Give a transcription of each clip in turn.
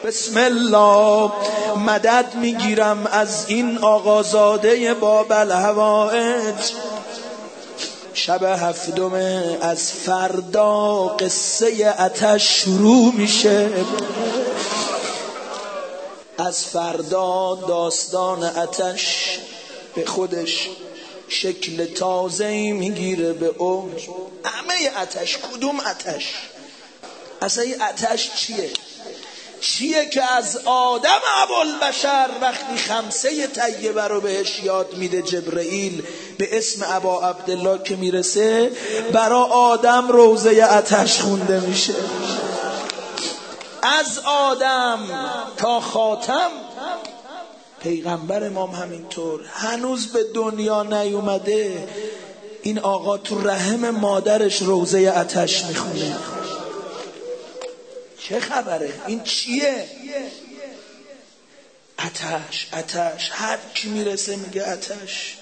بسم الله. مدد میگیرم از این آقازاده باب الهوائج. شب هفتم از فردا قصه آتش شروع میشه. از فردا داستان آتش به خودش شکل تازه‌ای میگیره به اوج. همه آتش، کدوم آتش؟ اصلا این آتش چیه که از آدم ابوالبشر وقتی خمسه طیبه رو بهش یاد میده جبرئیل به اسم ابا عبدالله که میرسه، برا آدم روضه آتش خونده میشه. از آدم تا خاتم. پیغمبر امام همینطور هنوز به دنیا نیومده، این آقا تو رحم مادرش روضه آتش میخونه. چه خبره؟ این چیه؟ آتش. هر کی میرسه میگه آتش.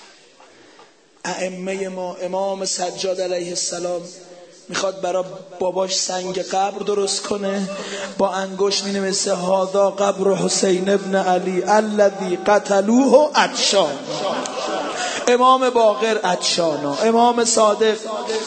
ائمه ما، امام سجاد علیه السلام میخواد برای باباش سنگ قبر درست کنه، با انگشت مینویسه هذا قبر حسین ابن علی الذی قتلوه عطشان. امام باقر عطشانا، امام صادق.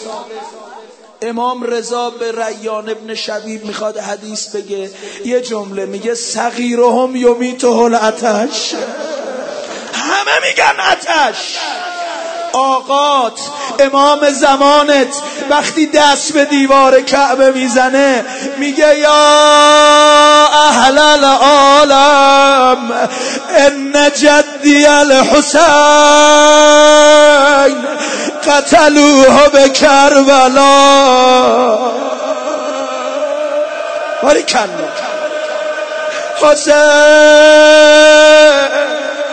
امام رضا به ریان ابن شبیب میخواد حدیث بگه، یه جمله میگه صغیرهم یمیته العطش. همه میگن آتش. آقات، امام زمانت وقتی دست به دیوار کعبه میزنه میگه یا اهل العالم ان جدی الحسین قتلوه به کربلا. باریکلا حسین.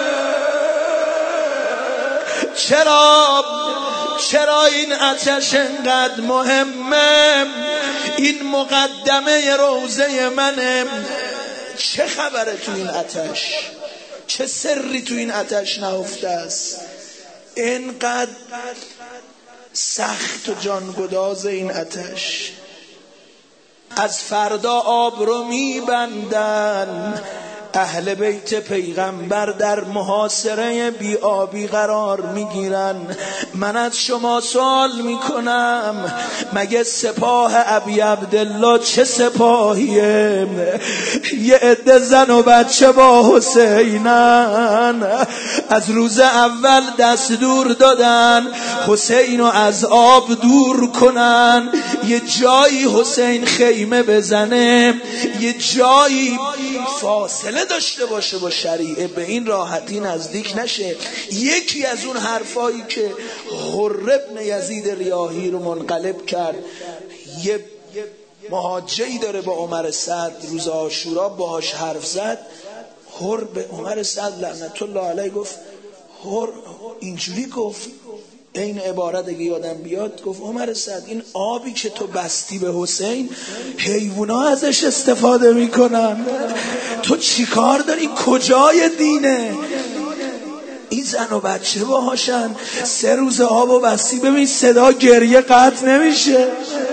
چرا این آتش انقدر مهمه؟ این مقدمه روضه منه. چه خبره تو این آتش؟ چه سری تو این آتش نهفته است؟ اینقدر سخت و جانگداز این آتش. از فردا آب رو میبندن. اهل بیت پیغمبر در محاصره بی آبی قرار میگیرن. من از شما سوال میکنم، مگه سپاه ابی عبدالله چه سپاهیه؟ یه عده زن و بچه با حسینن. از روز اول دستور دادن حسین رو از آب دور کنن، یه جایی حسین خیمه بزنه، یه جایی فاصله داشته باشه با شریعه، به این راحتی نزدیک نشه. یکی از اون حرفایی که حر بن یزید ریاحی رو منقلب کرد، یه مهاجری داره با عمر سعد روز عاشورا باهاش حرف زد. حر به عمر سعد لعنت الله علیه گفت، حر اینجوری گفت، این عبارت اگه یادم بیاد، گفت عمر سعد این آبی که تو بستی به حسین حیوونا ازش استفاده میکنن، تو چی کار داری؟ کجای دینه؟ این زن و بچه باهاشن، 3 روز آبو بستی، ببین صدا گریه قطع نمیشه.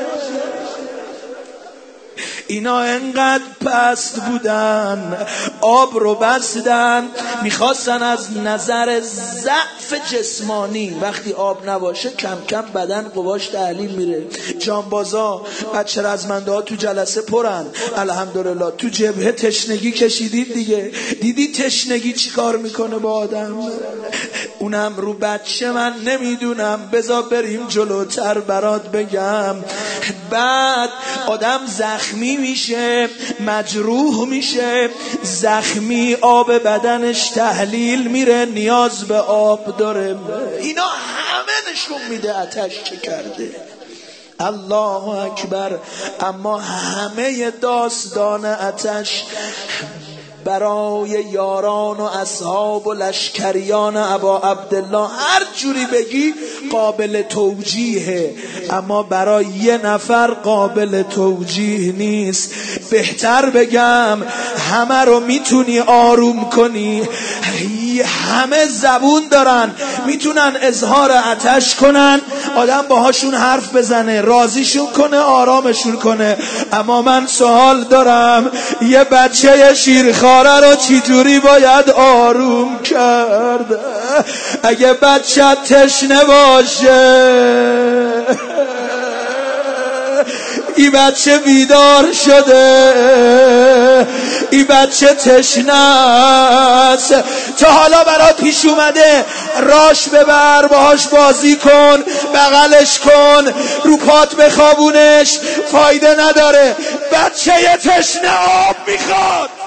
اینا انقدر پست بودن، آب رو بستن، میخواستن از نظر ضعف جسمانی، وقتی آب نباشه کم کم بدن قواش تحلیل میره. جانبازا، بچه رزمنده ها تو جلسه پرن، الحمدلله. تو جبهه تشنگی کشیدید دیگه، دیدی تشنگی چی کار میکنه با آدم؟ اونم رو بچه من نمیدونم، بذار بریم جلوتر برات بگم. بعد آدم زخمی میشه، مجروح میشه، زخمی، آب بدنش تحلیل میره، نیاز به آب داره. اینا همه نشون میده آتش چه کرده. الله اکبر. اما همه داستان آتش برای یاران و اصحاب و لشکریان ابا عبدالله هر جوری بگی قابل توجیهه، اما برای یه نفر قابل توجیه نیست. بهتر بگم همه رو میتونی آروم کنی، همه زبون دارن، میتونن اظهار آتش کنن، آدم باهاشون حرف بزنه، راضیشون کنه، آرامشون کنه. اما من سوال دارم، یه بچه شیرخواره رو چجوری باید آروم کرد؟ اگه بچه تشنه باشه، این بچه بیدار شده، این بچه تشنه است، تا حالا برات پیش اومده راش ببر، باهاش بازی کن، بغلش کن، رو پات بخوابونش، فایده نداره. بچه تشنه آب میخواد.